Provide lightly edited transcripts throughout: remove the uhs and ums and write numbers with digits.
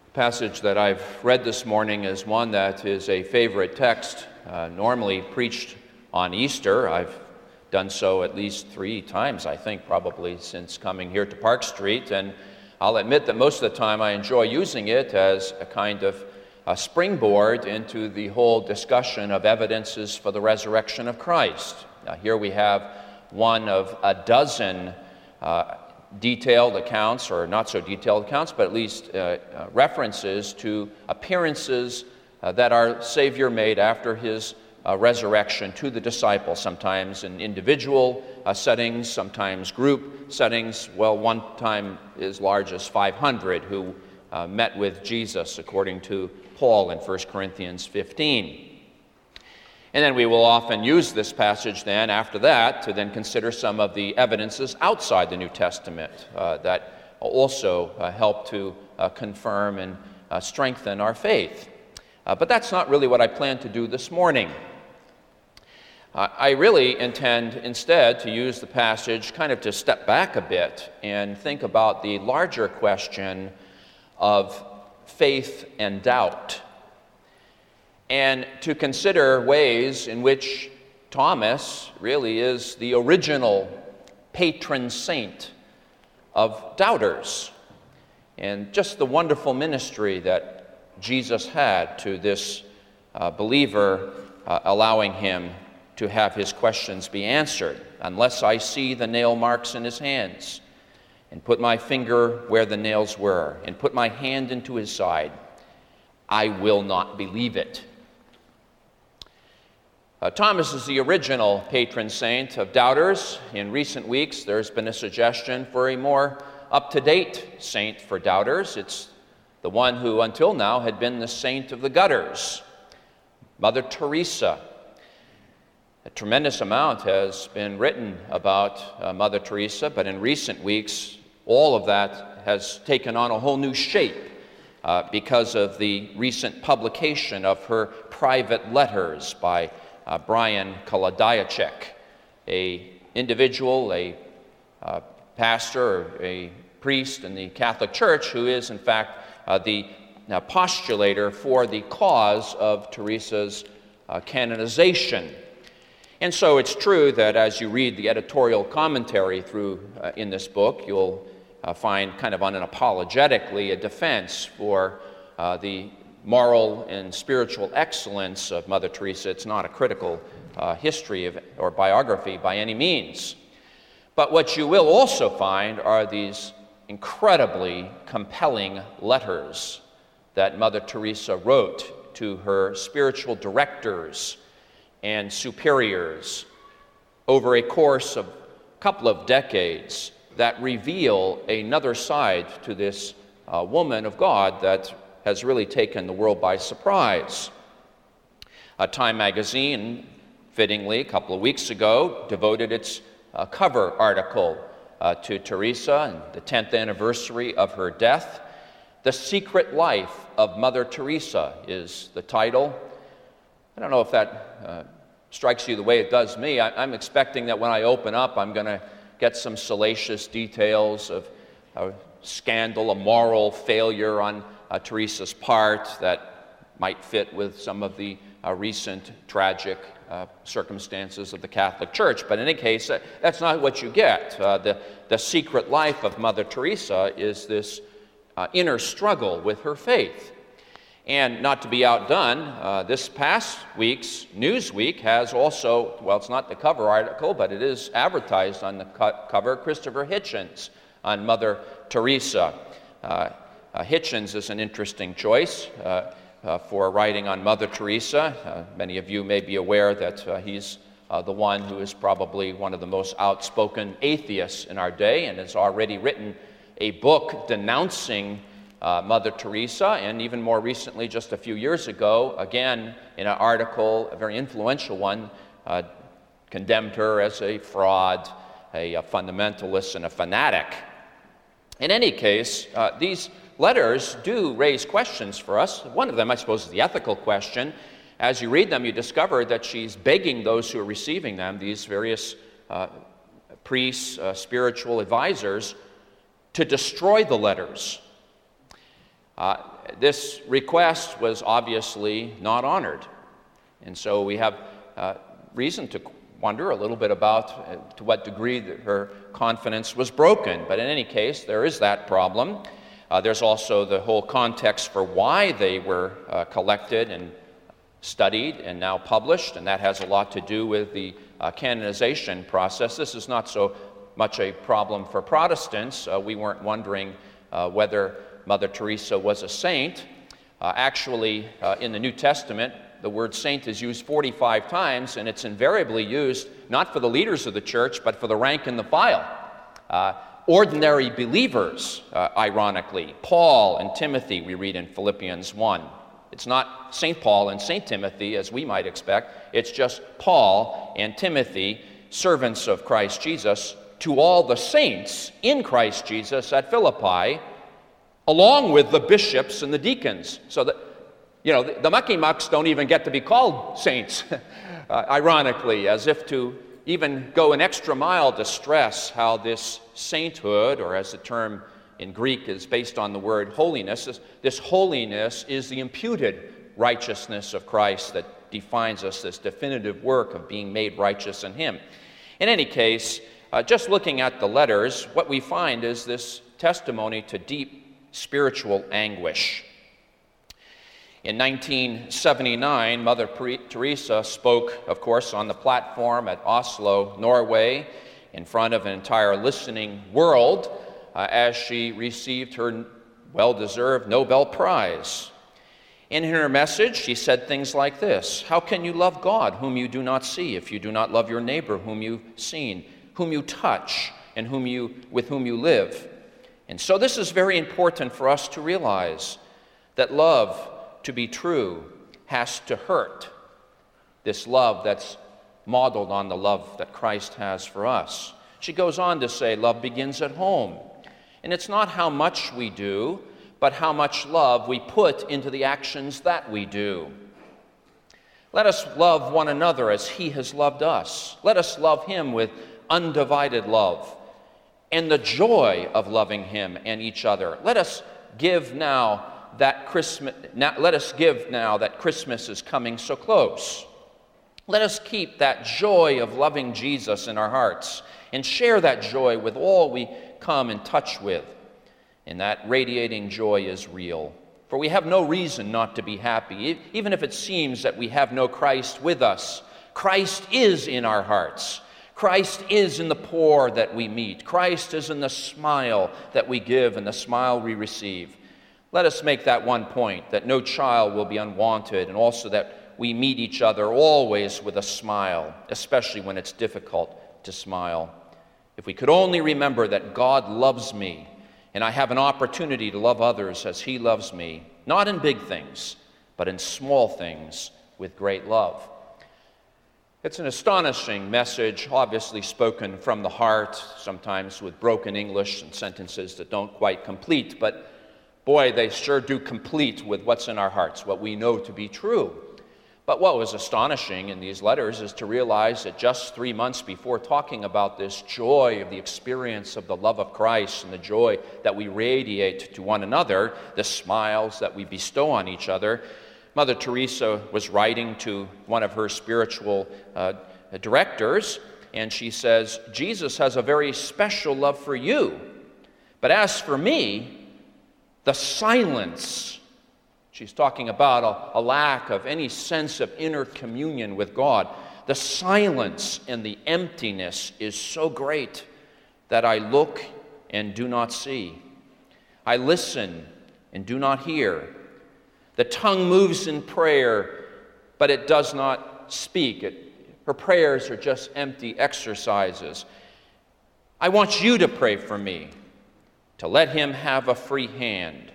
passage that I've read this morning is one that is a favorite text, normally preached on Easter. I've done so at least 3 times, I think, probably since coming here to Park Street, and I'll admit that most of the time I enjoy using it as a kind of a springboard into the whole discussion of evidences for the resurrection of Christ. Now, here we have one of a dozen detailed accounts, or not so detailed accounts, but at least references to appearances that our Savior made after his resurrection to the disciples, sometimes in individual settings, sometimes group settings. Well, one time as large as 500 who met with Jesus, according to Paul in 1 Corinthians 15. And then we will often use this passage then, after that, to then consider some of the evidences outside the New Testament that also help to confirm and strengthen our faith. But that's not really what I plan to do this morning. I really intend instead to use the passage kind of to step back a bit and think about the larger question of faith and doubt, and to consider ways in which Thomas really is the original patron saint of doubters, and just the wonderful ministry that Jesus had to this believer, allowing him to have his questions be answered. Unless I see the nail marks in his hands, and put my finger where the nails were, and put my hand into his side, I will not believe it. Thomas is the original patron saint of doubters. In recent weeks, there's been a suggestion for a more up-to-date saint for doubters. It's the one who until now had been the saint of the gutters, Mother Teresa. A tremendous amount has been written about Mother Teresa, but in recent weeks, all of that has taken on a whole new shape because of the recent publication of her private letters by Brian Kalodayachek, an individual, a pastor, or a priest in the Catholic Church who is, in fact, the postulator for the cause of Teresa's canonization. And so it's true that as you read the editorial commentary through in this book, you'll find kind of unapologetically a defense for the moral and spiritual excellence of Mother Teresa. It's not a critical history of, or biography by any means. But what you will also find are these incredibly compelling letters that Mother Teresa wrote to her spiritual directors and superiors over a course of a couple of decades that reveal another side to this woman of God that has really taken the world by surprise. Time magazine, fittingly, a couple of weeks ago, devoted its cover article to Teresa and the 10th anniversary of her death. The Secret Life of Mother Teresa is the title. I don't know if that strikes you the way it does me. I'm expecting that when I open up, I'm going to get some salacious details of a scandal, a moral failure on Teresa's part that might fit with some of the recent tragic circumstances of the Catholic Church. But in any case, that's not what you get. The secret life of Mother Teresa is this inner struggle with her faith. And not to be outdone, this past week's Newsweek has also, well, it's not the cover article, but it is advertised on the cover, Christopher Hitchens on Mother Teresa. Hitchens is an interesting choice for writing on Mother Teresa. Many of you may be aware that he's the one who is probably one of the most outspoken atheists in our day and has already written a book denouncing Mother Teresa, and even more recently, just a few years ago, again in an article, a very influential one, condemned her as a fraud, a fundamentalist, and a fanatic. In any case, these letters do raise questions for us. One of them, I suppose, is the ethical question. As you read them, you discover that she's begging those who are receiving them, these various priests, spiritual advisors, to destroy the letters. This request was obviously not honored. And so we have reason to wonder a little bit about to what degree that her confidence was broken. But in any case, there is that problem. There's also the whole context for why they were collected and studied and now published, and that has a lot to do with the canonization process. This is not so much a problem for Protestants. We weren't wondering whether Mother Teresa was a saint. Actually, in the New Testament, the word saint is used 45 times, and it's invariably used not for the leaders of the church, but for the rank and the file. Ordinary believers, ironically. Paul and Timothy, we read in Philippians 1. It's not St. Paul and St. Timothy, as we might expect. It's just Paul and Timothy, servants of Christ Jesus, to all the saints in Christ Jesus at Philippi, along with the bishops and the deacons. So that, the mucky mucks don't even get to be called saints, ironically, as if to even go an extra mile to stress how this sainthood, or as the term in Greek is based on the word holiness, this holiness is the imputed righteousness of Christ that defines us, this definitive work of being made righteous in Him. In any case, just looking at the letters, what we find is this testimony to deep spiritual anguish. In 1979, Mother Teresa spoke, of course, on the platform at Oslo, Norway, in front of an entire listening world, as she received her well-deserved Nobel Prize. In her message, she said things like this: "How can you love God whom you do not see, if you do not love your neighbor whom you've seen, whom you touch, and with whom you live?" And so this is very important for us to realize, that love, to be true, has to hurt. This love that's modeled on the love that Christ has for us. She goes on to say, love begins at home. And it's not how much we do, but how much love we put into the actions that we do. Let us love one another as He has loved us. Let us love Him with undivided love and the joy of loving Him and each other. Let us give now that Christmas is coming so close. Let us keep that joy of loving Jesus in our hearts and share that joy with all we come in touch with. And that radiating joy is real. For we have no reason not to be happy, even if it seems that we have no Christ with us. Christ is in our hearts. Christ is in the poor that we meet. Christ is in the smile that we give and the smile we receive. Let us make that one point, that no child will be unwanted, and also that we meet each other always with a smile, especially when it's difficult to smile. If we could only remember that God loves me, and I have an opportunity to love others as He loves me, not in big things, but in small things with great love. It's an astonishing message, obviously spoken from the heart, sometimes with broken English and sentences that don't quite complete, but boy, they sure do complete with what's in our hearts, what we know to be true. But what was astonishing in these letters is to realize that just 3 months before talking about this joy of the experience of the love of Christ and the joy that we radiate to one another, the smiles that we bestow on each other, Mother Teresa was writing to one of her spiritual directors, and she says, "Jesus has a very special love for you, but as for me, the silence," she's talking about a lack of any sense of inner communion with God, "the silence and the emptiness is so great that I look and do not see. I listen and do not hear. The tongue moves in prayer, but it does not speak. Her prayers are just empty exercises. I want you to pray for me, to let Him have a free hand."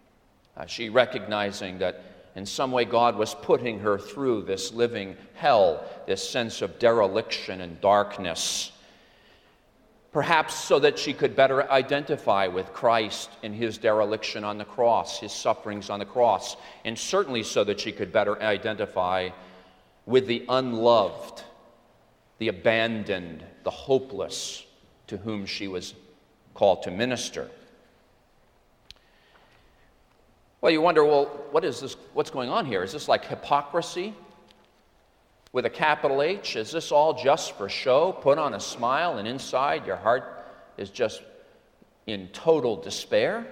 She recognizing that in some way God was putting her through this living hell, this sense of dereliction and darkness, perhaps so that she could better identify with Christ in His dereliction on the cross, His sufferings on the cross, and certainly so that she could better identify with the unloved, the abandoned, the hopeless to whom she was called to minister. Well, you wonder, well, what is this? What's going on here? Is this like hypocrisy with a capital H? Is this all just for show? Put on a smile, and inside your heart is just in total despair?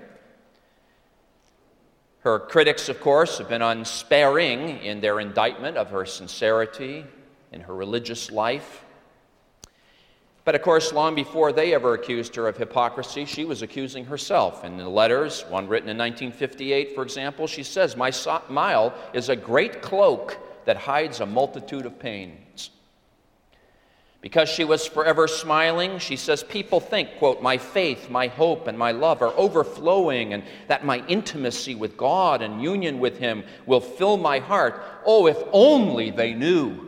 Her critics, of course, have been unsparing in their indictment of her sincerity in her religious life. But of course, long before they ever accused her of hypocrisy, she was accusing herself. In the letters, one written in 1958, for example, she says, "My smile is a great cloak that hides a multitude of pains." Because she was forever smiling, she says, people think, quote, "my faith, my hope, and my love are overflowing, and that my intimacy with God and union with Him will fill my heart. Oh, if only they knew."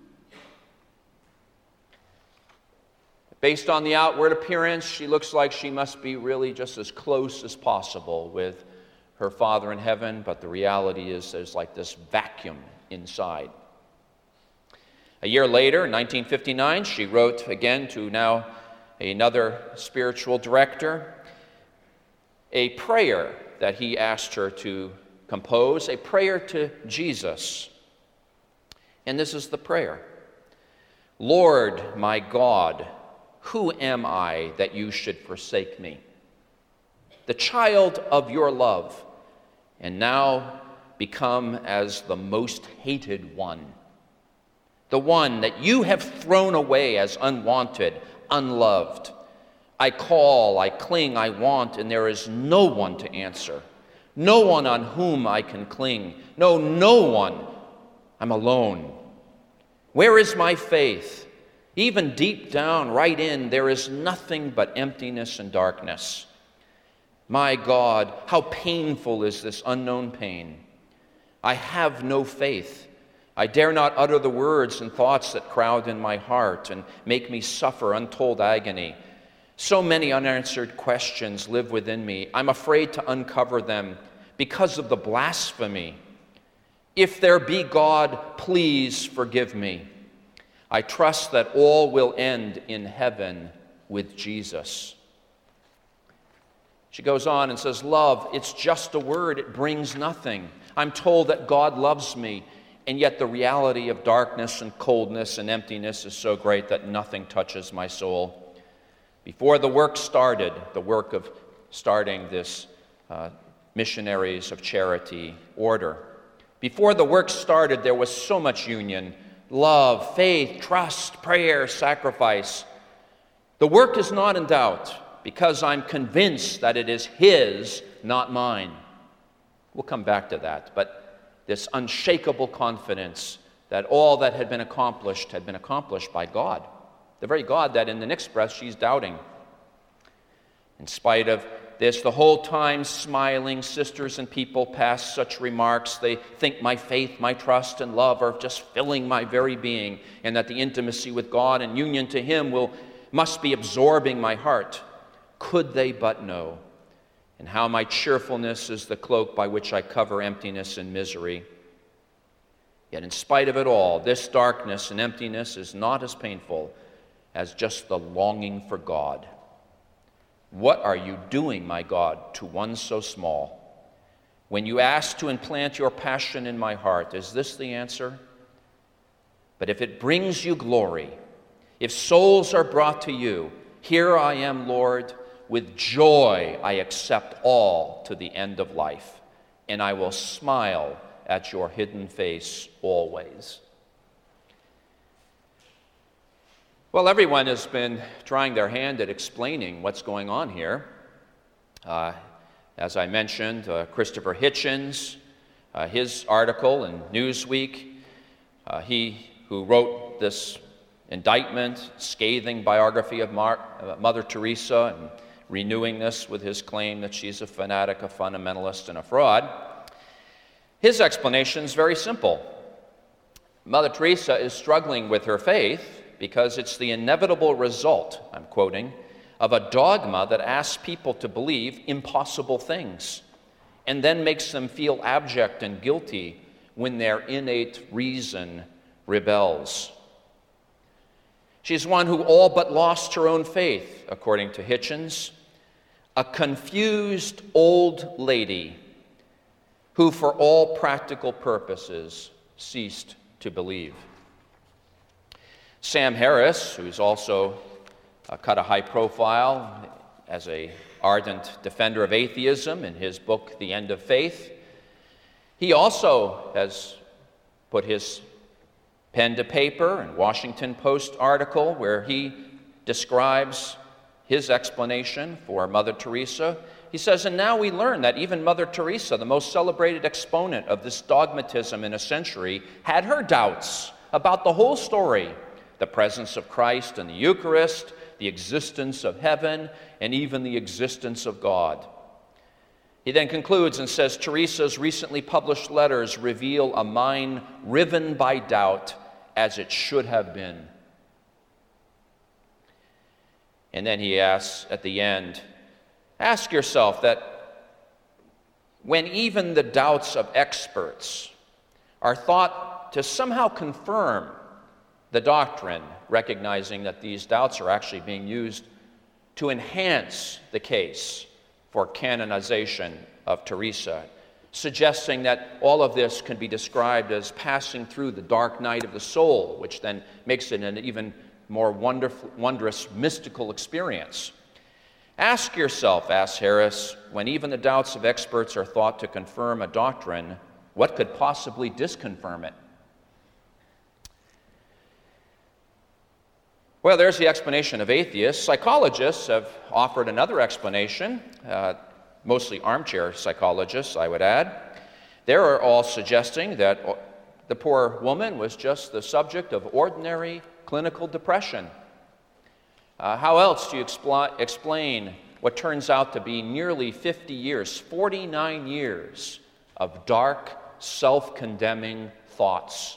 Based on the outward appearance, she looks like she must be really just as close as possible with her Father in heaven, but the reality is there's like this vacuum inside. A year later, in 1959, she wrote again to now another spiritual director a prayer that he asked her to compose, a prayer to Jesus. And this is the prayer. "Lord, my God, who am I that you should forsake me? The child of your love, and now become as the most hated one. The one that you have thrown away as unwanted, unloved. I call, I cling, I want, and there is no one to answer. No one on whom I can cling. No one. I'm alone. Where is my faith? Even deep down, right in, there is nothing but emptiness and darkness. My God, how painful is this unknown pain. I have no faith. I dare not utter the words and thoughts that crowd in my heart and make me suffer untold agony. So many unanswered questions live within me. I'm afraid to uncover them because of the blasphemy. If there be God, please forgive me. I trust that all will end in heaven with Jesus." She goes on and says, "Love, it's just a word. It brings nothing. I'm told that God loves me, and yet the reality of darkness and coldness and emptiness is so great that nothing touches my soul." Before the work started, the work of starting this Missionaries of Charity order, before the work started, there was so much union. Love, faith, trust, prayer, sacrifice. The work is not in doubt because I'm convinced that it is His, not mine. We'll come back to that, but this unshakable confidence that all that had been accomplished by God, the very God that in the next breath she's doubting. In spite of this, the whole time smiling, sisters and people pass such remarks. They think my faith, my trust, and love are just filling my very being, and that the intimacy with God and union to Him must be absorbing my heart. Could they but know, and how my cheerfulness is the cloak by which I cover emptiness and misery. Yet in spite of it all, this darkness and emptiness is not as painful as just the longing for God. What are you doing, my God, to one so small? When you ask to implant your passion in my heart, is this the answer? But if it brings you glory, if souls are brought to you, here I am, Lord. With joy I accept all to the end of life, and I will smile at your hidden face always. Well, everyone has been trying their hand at explaining what's going on here. As I mentioned, Christopher Hitchens, his article in Newsweek, he who wrote this indictment, scathing biography of Mother Teresa, and renewing this with his claim that she's a fanatic, a fundamentalist, and a fraud. His explanation is very simple. Mother Teresa is struggling with her faith because it's the inevitable result, I'm quoting, of a dogma that asks people to believe impossible things and then makes them feel abject and guilty when their innate reason rebels. She's one who all but lost her own faith, according to Hitchens, a confused old lady who for all practical purposes ceased to believe. Sam Harris, who's also cut a high profile as an ardent defender of atheism in his book, The End of Faith, he also has put his pen to paper in Washington Post article where he describes his explanation for Mother Teresa. He says, and now we learn that even Mother Teresa, the most celebrated exponent of this dogmatism in a century, had her doubts about the whole story, the presence of Christ in the Eucharist, the existence of heaven, and even the existence of God. He then concludes and says, Teresa's recently published letters reveal a mind riven by doubt as it should have been. And then he asks at the end, ask yourself that when even the doubts of experts are thought to somehow confirm the doctrine, recognizing that these doubts are actually being used to enhance the case for canonization of Teresa, suggesting that all of this can be described as passing through the dark night of the soul, which then makes it an even more wondrous mystical experience. Ask yourself, asks Harris, when even the doubts of experts are thought to confirm a doctrine, what could possibly disconfirm it? Well, there's the explanation of atheists. Psychologists have offered another explanation, mostly armchair psychologists, I would add. They're all suggesting that the poor woman was just the subject of ordinary clinical depression. How else do you explain what turns out to be nearly 50 years, 49 years of dark, self-condemning thoughts?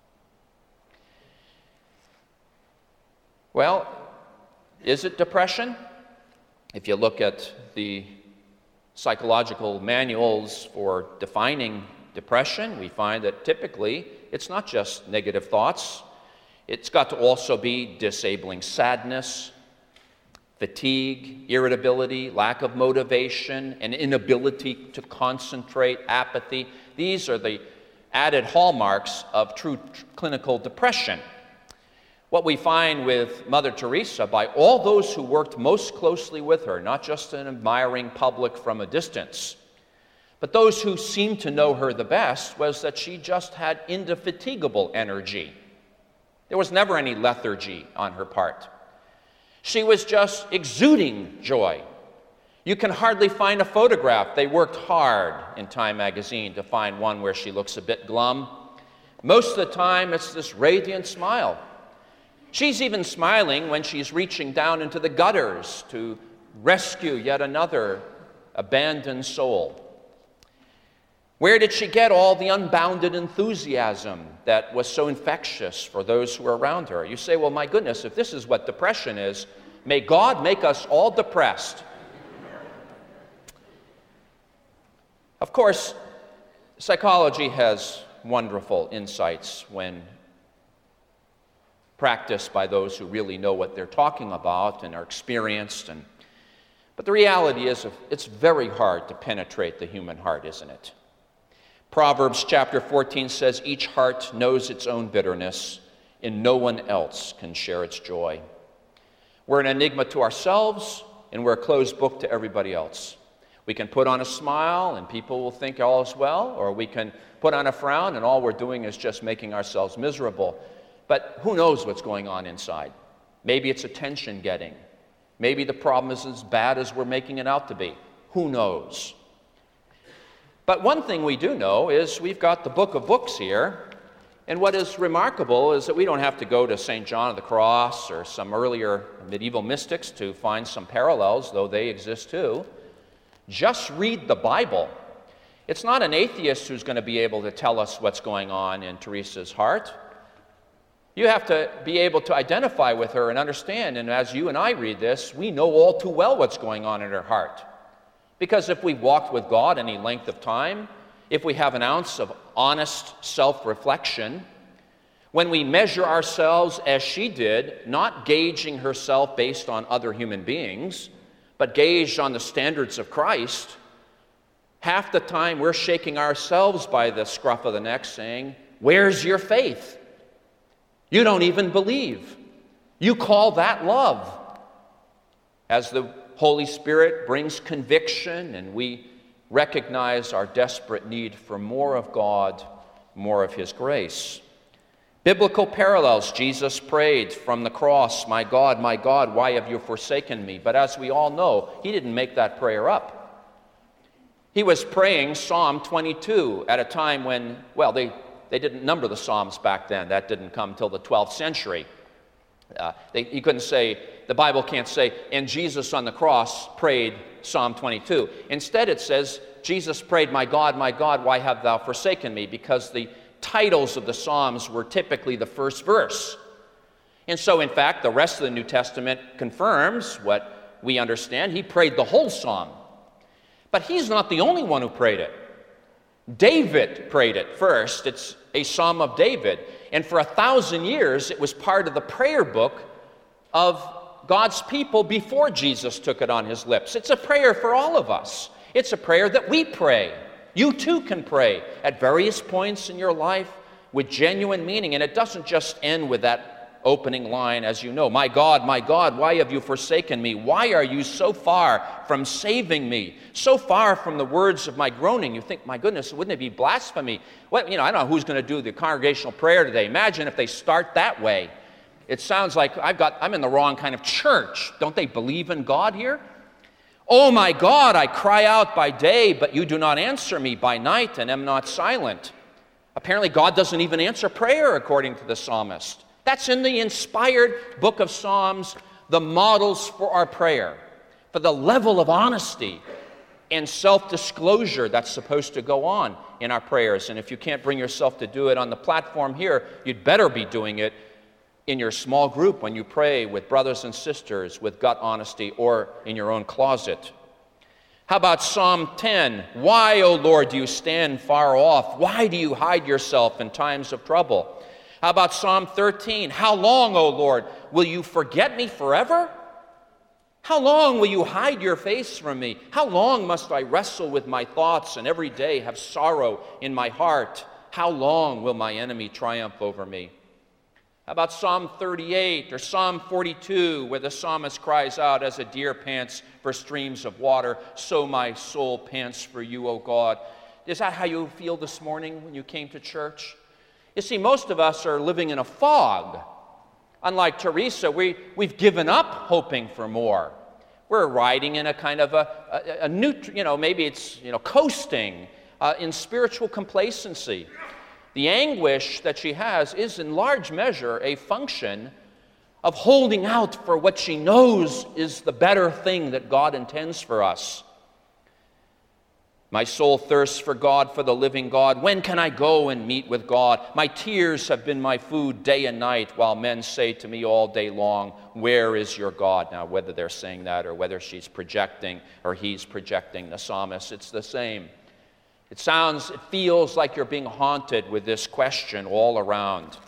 Well, is it depression? If you look at the psychological manuals for defining depression, we find that typically it's not just negative thoughts. It's got to also be disabling sadness, fatigue, irritability, lack of motivation, an inability to concentrate, apathy. These are the added hallmarks of true clinical depression. What we find with Mother Teresa, by all those who worked most closely with her, not just an admiring public from a distance, but those who seemed to know her the best, was that she just had indefatigable energy. There was never any lethargy on her part. She was just exuding joy. You can hardly find a photograph. They worked hard in Time magazine to find one where she looks a bit glum. Most of the time, it's this radiant smile. She's even smiling when she's reaching down into the gutters to rescue yet another abandoned soul. Where did she get all the unbounded enthusiasm that was so infectious for those who were around her? You say, well, my goodness, if this is what depression is, may God make us all depressed. Of course, psychology has wonderful insights when practiced by those who really know what they're talking about and are experienced. But the reality is, it's very hard to penetrate the human heart, isn't it? Proverbs chapter 14 says, each heart knows its own bitterness, and no one else can share its joy. We're an enigma to ourselves, and we're a closed book to everybody else. We can put on a smile, and people will think all is well, or we can put on a frown, and all we're doing is just making ourselves miserable. But who knows what's going on inside? Maybe it's attention-getting. Maybe the problem is as bad as we're making it out to be. Who knows? But one thing we do know is we've got the Book of Books here, and what is remarkable is that we don't have to go to St. John of the Cross or some earlier medieval mystics to find some parallels, though they exist too. Just read the Bible. It's not an atheist who's going to be able to tell us what's going on in Teresa's heart. You have to be able to identify with her and understand, and as you and I read this, we know all too well what's going on in her heart. Because if we've walked with God any length of time, if we have an ounce of honest self-reflection, when we measure ourselves as she did, not gauging herself based on other human beings, but gauged on the standards of Christ, Half the time we're shaking ourselves by the scruff of the neck saying, "Where's your faith? You don't even believe. You call that love?" As the Holy Spirit brings conviction and we recognize our desperate need for more of God, more of His grace. Biblical parallels. Jesus prayed from the cross, my God, why have you forsaken me?" But as we all know, He didn't make that prayer up. He was praying Psalm 22 at a time when, well, they didn't number the Psalms back then. That didn't come till the 12th century. He couldn't say, the Bible can't say, "And Jesus on the cross prayed Psalm 22. Instead it says, Jesus prayed, my God, why have thou forsaken me?" Because the titles of the Psalms were typically the first verse. And so, in fact, the rest of the New Testament confirms what we understand. He prayed the whole Psalm. But he's not the only one who prayed it. David prayed it first. It's a Psalm of David. And for 1,000 years, it was part of the prayer book of God's people before Jesus took it on his lips. It's a prayer for all of us. It's a prayer that we pray. You too can pray at various points in your life with genuine meaning. And it doesn't just end with that opening line, as you know, my God, why have you forsaken me? Why are you so far from saving me? So far from the words of my groaning. You think, my goodness, wouldn't it be blasphemy? I don't know who's going to do the congregational prayer today. Imagine if they start that way. It sounds like I'm in the wrong kind of church. Don't they believe in God here? Oh my God, I cry out by day, but you do not answer me, by night, and am not silent. Apparently God doesn't even answer prayer, according to the psalmist. That's in the inspired book of Psalms, the models for our prayer, for the level of honesty and self-disclosure that's supposed to go on in our prayers. And if you can't bring yourself to do it on the platform here, you'd better be doing it in your small group when you pray with brothers and sisters with gut honesty, or in your own closet. How about Psalm 10? Why, O Lord, do you stand far off? Why do you hide yourself in times of trouble? How about Psalm 13? How long, O Lord, will you forget me forever? How long will you hide your face from me? How long must I wrestle with my thoughts and every day have sorrow in my heart? How long will my enemy triumph over me? How about Psalm 38 or Psalm 42, where the psalmist cries out, as a deer pants for streams of water, so my soul pants for you, O God. Is that how you feel this morning when you came to church? You see, most of us are living in a fog. Unlike Teresa, we've given up hoping for more. We're riding in a kind of a neutral, maybe it's, coasting in spiritual complacency. The anguish that she has is in large measure a function of holding out for what she knows is the better thing that God intends for us. My soul thirsts for God, for the living God. When can I go and meet with God? My tears have been my food day and night, while men say to me all day long, where is your God? Now, whether they're saying that or whether she's projecting or he's projecting the psalmist, it's the same. It feels like you're being haunted with this question all around.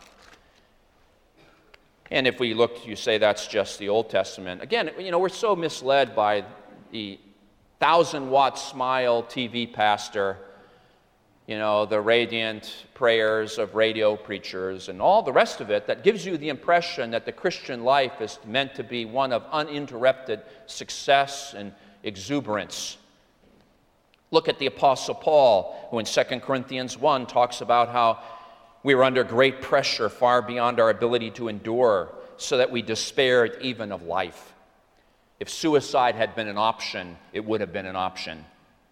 And if we look, you say that's just the Old Testament. Again, we're so misled by the 1,000-watt smile TV pastor, the radiant prayers of radio preachers and all the rest of it, that gives you the impression that the Christian life is meant to be one of uninterrupted success and exuberance. Look at the Apostle Paul, who in 2 Corinthians 1 talks about how we were under great pressure far beyond our ability to endure, so that we despaired even of life. If suicide had been an option, it would have been an option.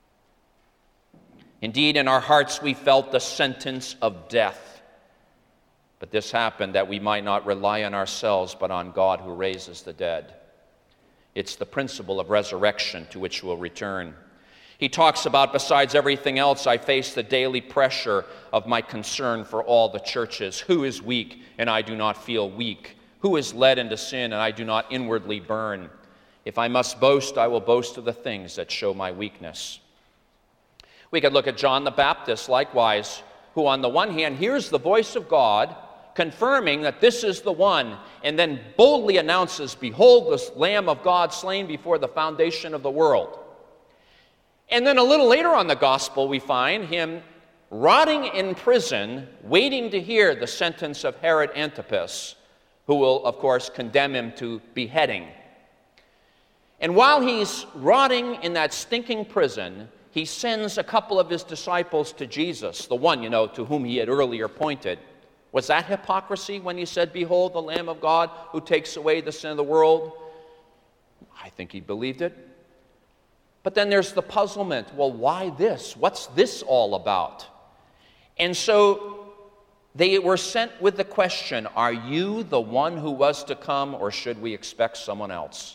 Indeed, in our hearts we felt the sentence of death. But this happened that we might not rely on ourselves, but on God who raises the dead. It's the principle of resurrection to which we'll return. He talks about, besides everything else, I face the daily pressure of my concern for all the churches. Who is weak, and I do not feel weak? Who is led into sin, and I do not inwardly burn? If I must boast, I will boast of the things that show my weakness. We could look at John the Baptist, likewise, who on the one hand hears the voice of God, confirming that this is the one, and then boldly announces, behold, the Lamb of God slain before the foundation of the world. And then a little later on the gospel, we find him rotting in prison, waiting to hear the sentence of Herod Antipas, who will, of course, condemn him to beheading. And while he's rotting in that stinking prison, he sends a couple of his disciples to Jesus, the one, to whom he had earlier pointed. Was that hypocrisy when he said, "Behold, the Lamb of God who takes away the sin of the world"? I think he believed it. But then there's the puzzlement. Well, why this? What's this all about? And so they were sent with the question, "Are you the one who was to come, or should we expect someone else?"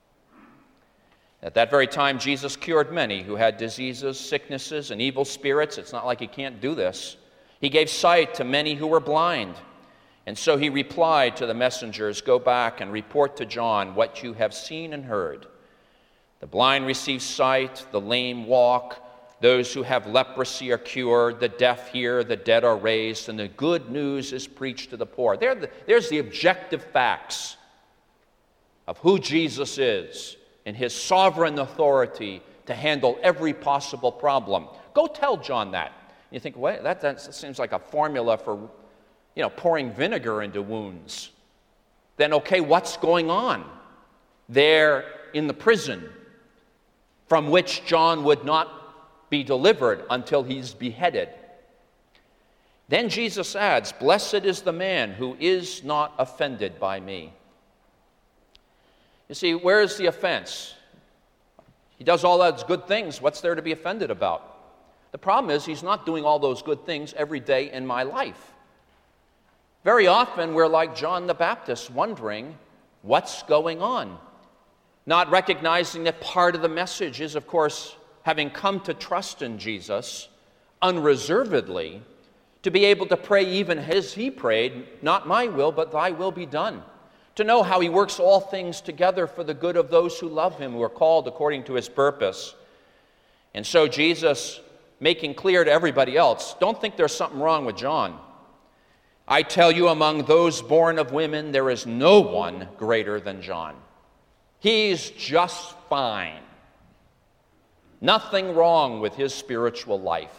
At that very time, Jesus cured many who had diseases, sicknesses, and evil spirits. It's not like he can't do this. He gave sight to many who were blind. And so he replied to the messengers, "Go back and report to John what you have seen and heard. The blind receive sight, the lame walk, those who have leprosy are cured, the deaf hear, the dead are raised, and the good news is preached to the poor." There's the objective facts of who Jesus is and his sovereign authority to handle every possible problem. Go tell John that. You think, wait, that seems like a formula for, pouring vinegar into wounds. Then, okay, what's going on there in the prison from which John would not be delivered until he's beheaded? Then Jesus adds, "Blessed is the man who is not offended by me." You see, where's the offense? He does all those good things. What's there to be offended about? The problem is he's not doing all those good things every day in my life. Very often we're like John the Baptist, wondering what's going on, not recognizing that part of the message is, of course, having come to trust in Jesus unreservedly, to be able to pray even as he prayed, "Not my will, but thy will be done." To know how he works all things together for the good of those who love him, who are called according to his purpose. And so Jesus, making clear to everybody else, don't think there's something wrong with John. "I tell you, among those born of women, there is no one greater than John. He's just fine. Nothing wrong with his spiritual life."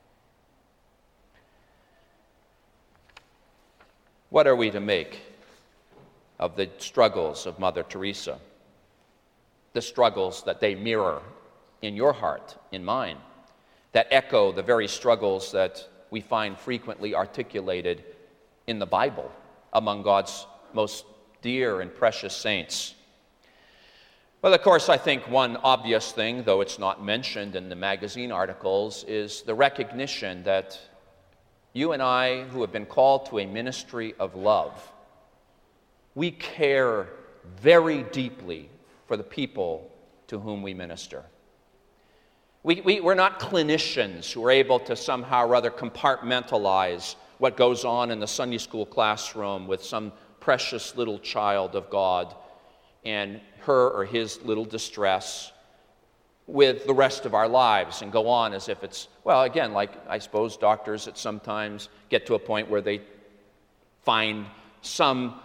What are we to make of the struggles of Mother Teresa? The struggles that they mirror in your heart, in mine, that echo the very struggles that we find frequently articulated in the Bible among God's most dear and precious saints. Well, of course, I think one obvious thing, though it's not mentioned in the magazine articles, is the recognition that you and I, who have been called to a ministry of love, we care very deeply for the people to whom we minister. We're not clinicians who are able to somehow or other compartmentalize what goes on in the Sunday school classroom with some precious little child of God and her or his little distress with the rest of our lives and go on as if it's, well, again, like I suppose doctors at sometimes get to a point where they find some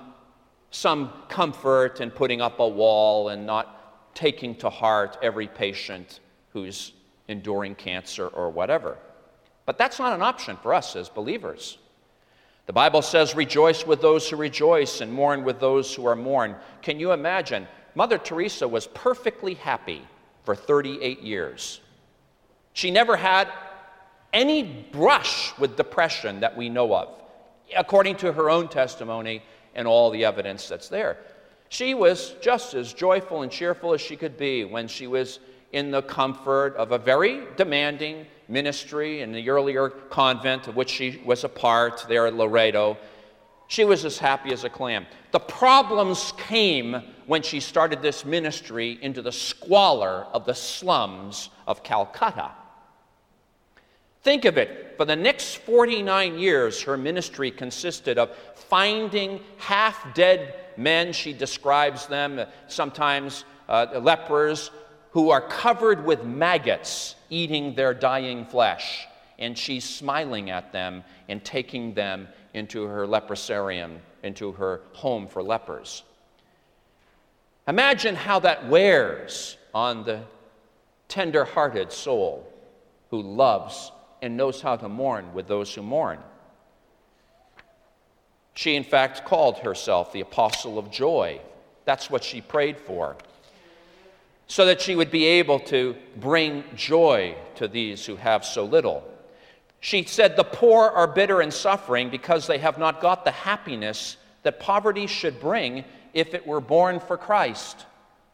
comfort in putting up a wall and not taking to heart every patient who's enduring cancer or whatever. But that's not an option for us as believers. The Bible says, "Rejoice with those who rejoice and mourn with those who are mourned." Can you imagine? Mother Teresa was perfectly happy for 38 years. She never had any brush with depression that we know of, according to her own testimony and all the evidence that's there. She was just as joyful and cheerful as she could be when she was in the comfort of a very demanding ministry in the earlier convent of which she was a part there at Loreto. She was as happy as a clam. The problems came when she started this ministry into the squalor of the slums of Calcutta. Think of it. For the next 49 years, her ministry consisted of finding half-dead men, she describes them, sometimes lepers, who are covered with maggots eating their dying flesh. And she's smiling at them and taking them into her leprosarium, into her home for lepers. Imagine how that wears on the tender-hearted soul who loves and knows how to mourn with those who mourn. She, in fact, called herself the Apostle of Joy. That's what she prayed for, so that she would be able to bring joy to these who have so little. She said, the poor are bitter and suffering because they have not got the happiness that poverty should bring if it were born for Christ.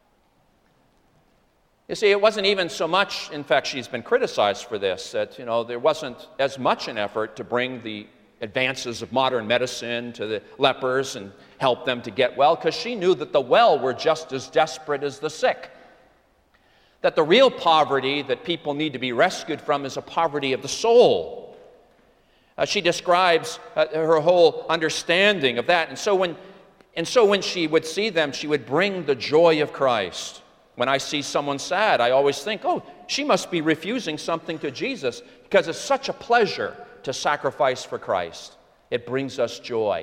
You see, it wasn't even so much, in fact, she's been criticized for this, that, there wasn't as much an effort to bring the advances of modern medicine to the lepers and help them to get well, because she knew that the well were just as desperate as the sick. That the real poverty that people need to be rescued from is a poverty of the soul. She describes her whole understanding of that. And so when she would see them, she would bring the joy of Christ. When I see someone sad, I always think, oh, she must be refusing something to Jesus, because it's such a pleasure to sacrifice for Christ. It brings us joy.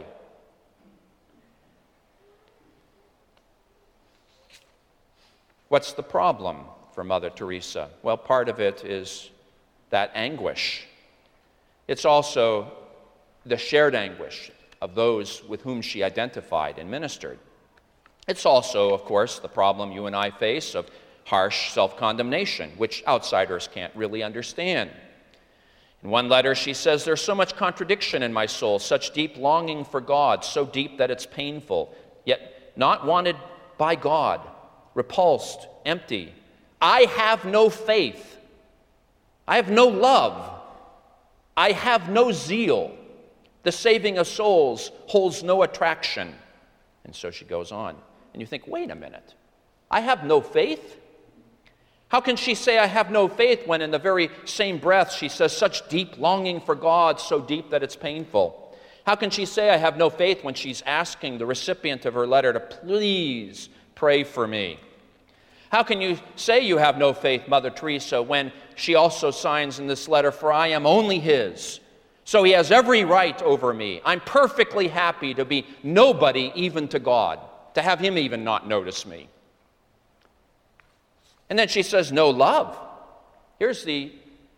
What's the problem for Mother Teresa? Well, part of it is that anguish. It's also the shared anguish of those with whom she identified and ministered. It's also, of course, the problem you and I face of harsh self-condemnation, which outsiders can't really understand. In one letter, she says, there's so much contradiction in my soul, such deep longing for God, so deep that it's painful, yet not wanted by God, repulsed, empty. I have no faith. I have no love. I have no zeal. The saving of souls holds no attraction. And so she goes on. And you think, wait a minute. I have no faith? How can she say I have no faith when in the very same breath she says such deep longing for God, so deep that it's painful? How can she say I have no faith when she's asking the recipient of her letter to please pray for me? How can you say you have no faith, Mother Teresa, when she also signs in this letter, for I am only his, so he has every right over me. I'm perfectly happy to be nobody even to God, to have him even not notice me. And then she says, no love. Here's the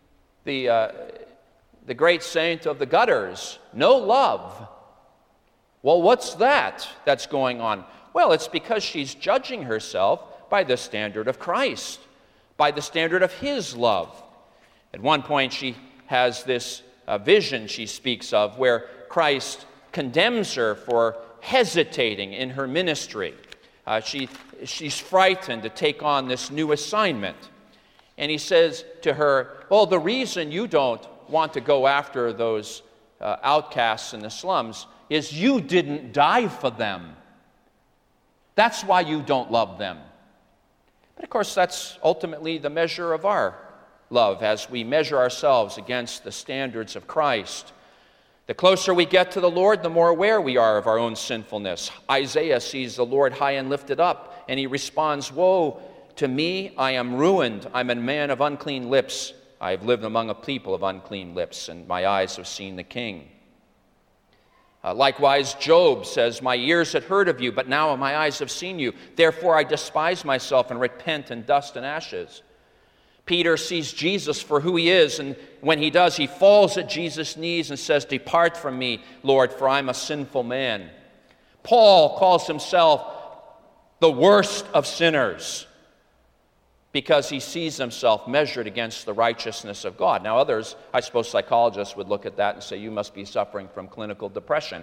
great saint of the gutters, no love. Well, what's that's going on? Well, it's because she's judging herself by the standard of Christ, by the standard of his love. At one point, she has this vision she speaks of where Christ condemns her for hesitating in her ministry. She's frightened to take on this new assignment. And he says to her, well, the reason you don't want to go after those outcasts in the slums is you didn't die for them. That's why you don't love them. But of course, that's ultimately the measure of our love as we measure ourselves against the standards of Christ. The closer we get to the Lord, the more aware we are of our own sinfulness. Isaiah sees the Lord high and lifted up, and he responds, woe to me, I am ruined. I'm a man of unclean lips. I have lived among a people of unclean lips, and my eyes have seen the King. Likewise, Job says, my ears had heard of you, but now my eyes have seen you. Therefore I despise myself and repent in dust and ashes. Peter sees Jesus for who he is, and when he does, he falls at Jesus' knees and says, depart from me, Lord, for I'm a sinful man. Paul calls himself the worst of sinners because he sees himself measured against the righteousness of God. Now others, I suppose psychologists would look at that and say, you must be suffering from clinical depression.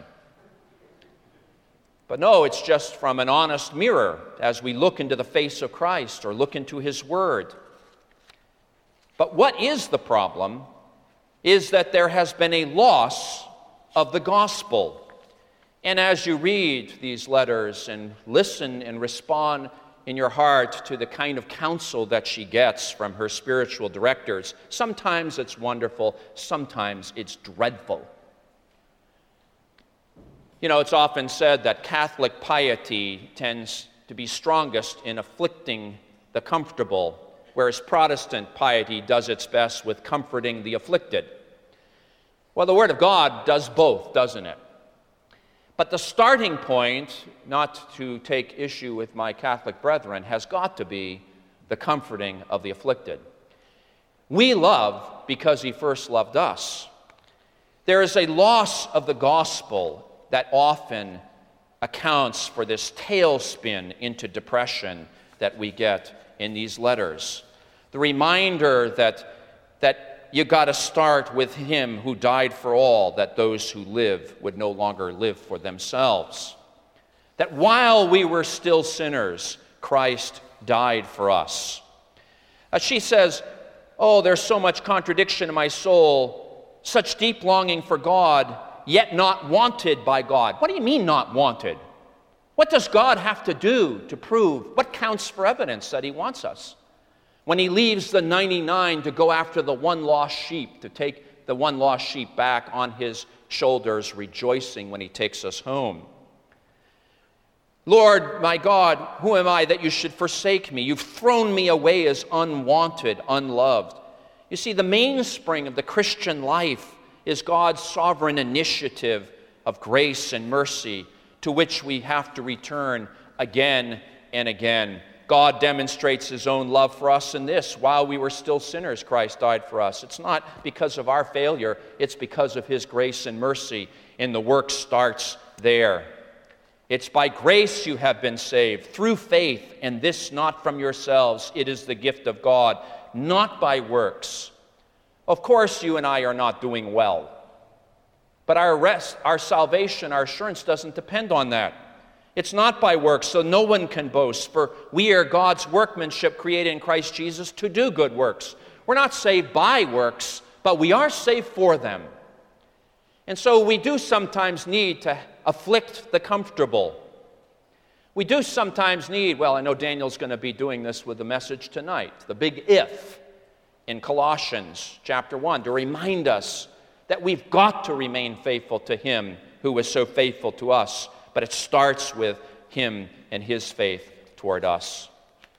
But no, it's just from an honest mirror as we look into the face of Christ or look into his word. But what is the problem is that there has been a loss of the gospel. And as you read these letters and listen and respond in your heart to the kind of counsel that she gets from her spiritual directors, sometimes it's wonderful, sometimes it's dreadful. You know, it's often said that Catholic piety tends to be strongest in afflicting the comfortable, whereas Protestant piety does its best with comforting the afflicted. Well, the Word of God does both, doesn't it? But the starting point, not to take issue with my Catholic brethren, has got to be the comforting of the afflicted. We love because he first loved us. There is a loss of the gospel that often accounts for this tailspin into depression that we get in these letters. The reminder that you got to start with him who died for all, that those who live would no longer live for themselves. That while we were still sinners, Christ died for us. She says, oh, there's so much contradiction in my soul, such deep longing for God, yet not wanted by God. What do you mean not wanted? What does God have to do to prove? What counts for evidence that he wants us? When he leaves the 99 to go after the one lost sheep, to take the one lost sheep back on his shoulders, rejoicing when he takes us home. Lord, my God, who am I that you should forsake me? You've thrown me away as unwanted, unloved. You see, the mainspring of the Christian life is God's sovereign initiative of grace and mercy to which we have to return again and again. God demonstrates his own love for us in this: while we were still sinners, Christ died for us. It's not because of our failure, it's because of his grace and mercy, and the work starts there. It's by grace you have been saved, through faith, and this not from yourselves. It is the gift of God, not by works. Of course, you and I are not doing well, but our salvation, our assurance doesn't depend on that. It's not by works, so no one can boast, for we are God's workmanship created in Christ Jesus to do good works. We're not saved by works, but we are saved for them. And so we do sometimes need to afflict the comfortable. We do sometimes need, well, I know Daniel's going to be doing this with the message tonight, the big if in Colossians chapter 1, to remind us that we've got to remain faithful to him who was so faithful to us. But it starts with him and his faith toward us.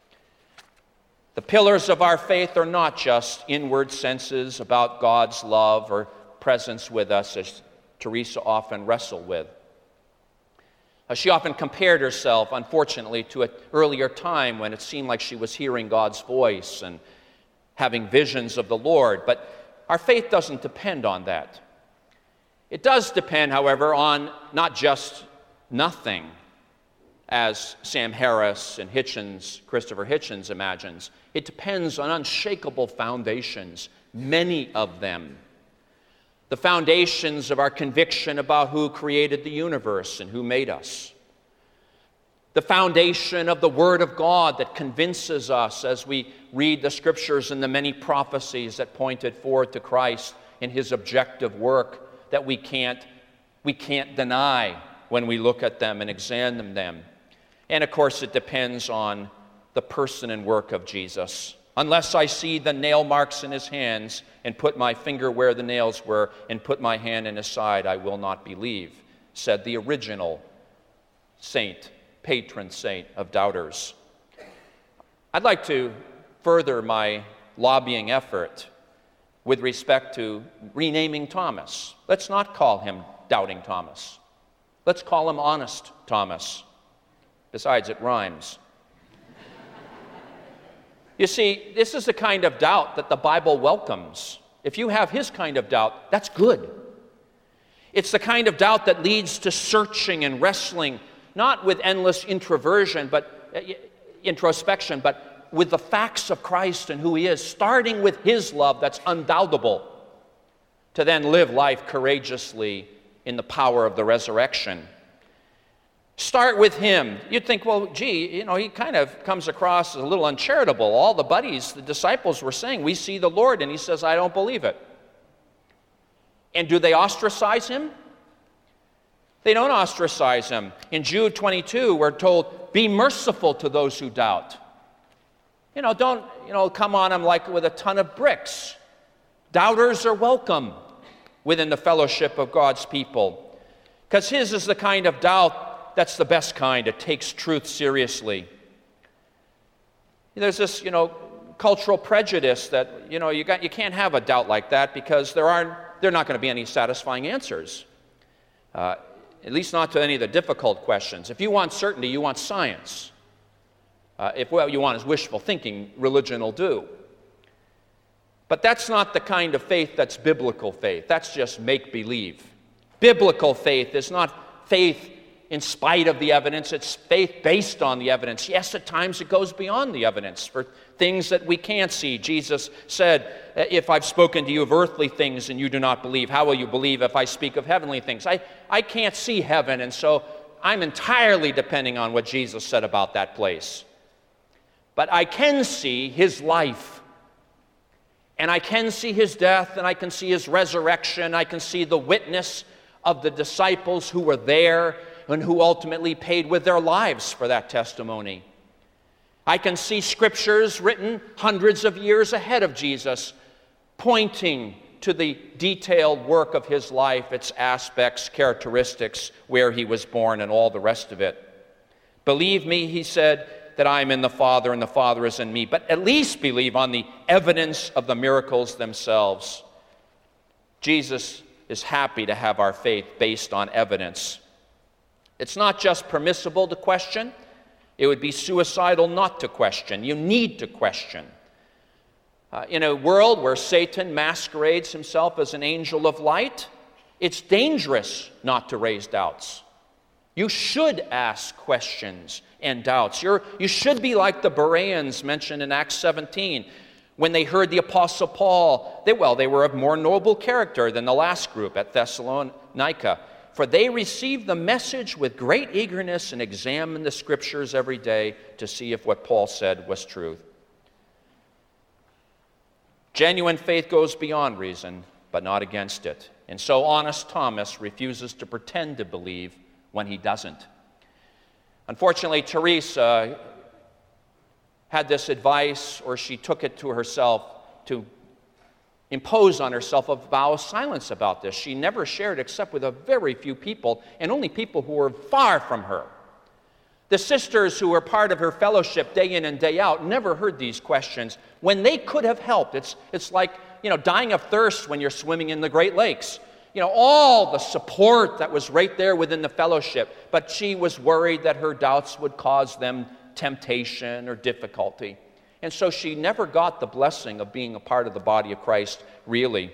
The pillars of our faith are not just inward senses about God's love or presence with us, as Teresa often wrestled with. She often compared herself, unfortunately, to an earlier time when it seemed like she was hearing God's voice and having visions of the Lord. But our faith doesn't depend on that. It does depend, however, on not just nothing, as Sam Harris and Christopher Hitchens imagines. It depends on unshakable foundations, many of them. The foundations of our conviction about who created the universe and who made us. The foundation of the Word of God that convinces us as we read the Scriptures and the many prophecies that pointed forward to Christ in his objective work that we can't deny when we look at them and examine them. And of course, it depends on the person and work of Jesus. Unless I see the nail marks in his hands and put my finger where the nails were and put my hand in his side, I will not believe, said the original saint, patron saint of doubters. I'd like to further my lobbying effort with respect to renaming Thomas. Let's not call him Doubting Thomas. Let's call him Honest Thomas. Besides, it rhymes. You see, this is the kind of doubt that the Bible welcomes. If you have his kind of doubt, that's good. It's the kind of doubt that leads to searching and wrestling, not with endless introspection, but with the facts of Christ and who he is, starting with his love that's undoubtable, to then live life courageously in the power of the resurrection. Start with him. You'd think, well, gee, he kind of comes across as a little uncharitable. All the buddies, the disciples were saying, we see the Lord, and he says, I don't believe it. And do they ostracize him? They don't ostracize him. In Jude 22, we're told, be merciful to those who doubt. Don't come on them like with a ton of bricks. Doubters are welcome within the fellowship of God's people, because his is the kind of doubt that's the best kind. It takes truth seriously. There's this, cultural prejudice that, you can't have a doubt like that because there are not going to be any satisfying answers. At least not to any of the difficult questions. If you want certainty, you want science. If what you want is wishful thinking, religion will do. But that's not the kind of faith that's biblical faith. That's just make-believe. Biblical faith is not faith in spite of the evidence. It's faith based on the evidence. Yes, at times it goes beyond the evidence for things that we can't see. Jesus said, if I've spoken to you of earthly things and you do not believe, how will you believe if I speak of heavenly things? I can't see heaven, and so I'm entirely depending on what Jesus said about that place. But I can see his life, and I can see his death, and I can see his resurrection. I can see the witness of the disciples who were there and who ultimately paid with their lives for that testimony. I can see scriptures written hundreds of years ahead of Jesus, pointing to the detailed work of his life, its aspects, characteristics, where he was born, and all the rest of it. Believe me, he said, that I am in the Father and the Father is in me, but at least believe on the evidence of the miracles themselves. Jesus is happy to have our faith based on evidence. It's not just permissible to question. It would be suicidal not to question. You need to question. In a world where Satan masquerades himself as an angel of light, it's dangerous not to raise doubts. You should ask questions and doubts. You should be like the Bereans mentioned in Acts 17. When they heard the Apostle Paul, they were of more noble character than the last group at Thessalonica. For they received the message with great eagerness and examined the Scriptures every day to see if what Paul said was truth. Genuine faith goes beyond reason, but not against it. And so honest Thomas refuses to pretend to believe when he doesn't. Unfortunately, Teresa had this advice, or she took it to herself to impose on herself a vow of silence about this. She never shared except with a very few people, and only people who were far from her. The sisters who were part of her fellowship day in and day out never heard these questions when they could have helped. It's like, dying of thirst when you're swimming in the Great Lakes. All the support that was right there within the fellowship, but she was worried that her doubts would cause them temptation or difficulty. And so she never got the blessing of being a part of the body of Christ, really.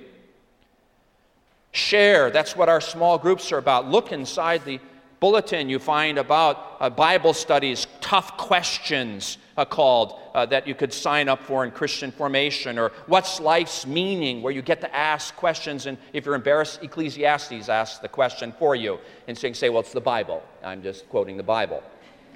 Share, that's what our small groups are about. Look inside the bulletin, you find about Bible studies, tough questions called, that you could sign up for in Christian formation, or what's life's meaning, where you get to ask questions, and if you're embarrassed, Ecclesiastes asks the question for you, and so you can say, well, it's the Bible. I'm just quoting the Bible.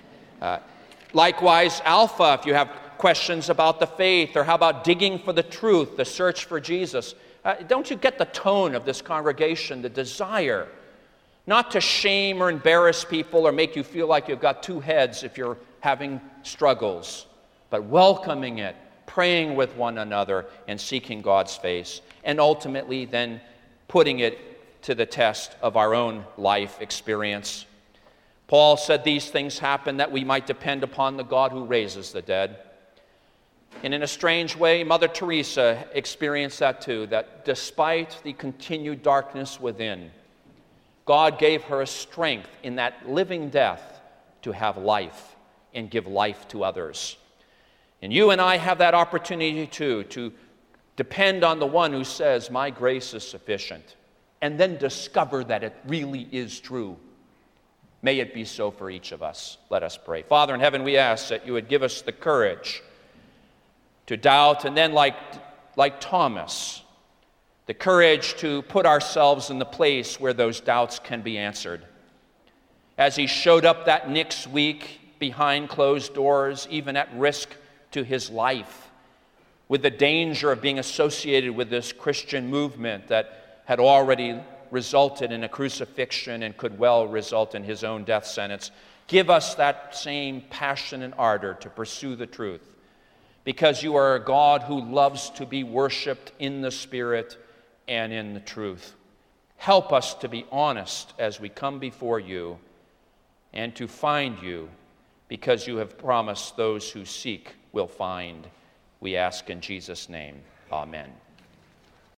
Likewise, Alpha, if you have questions about the faith, or how about digging for the truth, the search for Jesus. Don't you get the tone of this congregation, the desire not to shame or embarrass people or make you feel like you've got two heads if you're having struggles, but welcoming it, praying with one another, and seeking God's face, and ultimately then putting it to the test of our own life experience. Paul said these things happen that we might depend upon the God who raises the dead. And in a strange way, Mother Teresa experienced that too, that despite the continued darkness within, God gave her a strength in that living death to have life and give life to others. And you and I have that opportunity too, to depend on the one who says, my grace is sufficient, and then discover that it really is true. May it be so for each of us. Let us pray. Father in heaven, we ask that you would give us the courage to doubt, and then like Thomas, the courage to put ourselves in the place where those doubts can be answered. As he showed up that next week behind closed doors, even at risk to his life, with the danger of being associated with this Christian movement that had already resulted in a crucifixion and could well result in his own death sentence. Give us that same passion and ardor to pursue the truth, because you are a God who loves to be worshiped in the Spirit and in the truth. Help us to be honest as we come before you and to find you, because you have promised those who seek will find. We ask in Jesus' name. Amen.